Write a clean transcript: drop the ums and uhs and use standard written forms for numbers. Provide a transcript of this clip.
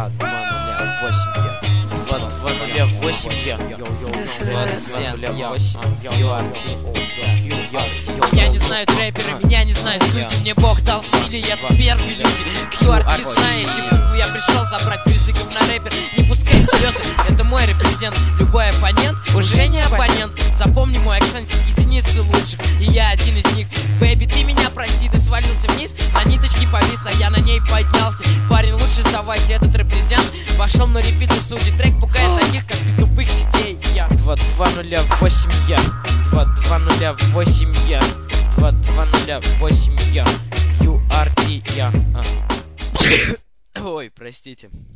2-2-0-8 я. 2-2-0-8 я. 2-2-0-8 Я не знаю рэпера, меня не знают люди. Мне Бог дал стиль, я тут первый люди. QR писай эти буквы, я пришел забрать призыков на рэпер. Не пускай слезы, это мой репрезент. Любой оппонент уже не оппонент. Запомни мой акцент с единицы лучших, и я один из них. Бэйби, ты меня прости, ты свалился вниз, на ниточке повис, а я на ней поднялся. Парень, лучше сдавайся, этот репрезент вошел на репитер судьи. Трек пугает таких, как ты, тупых детей. Я 2-2-0-8 я. 2-2-0-8 я. 2-2-0-8 я. QRT я. Ой, простите.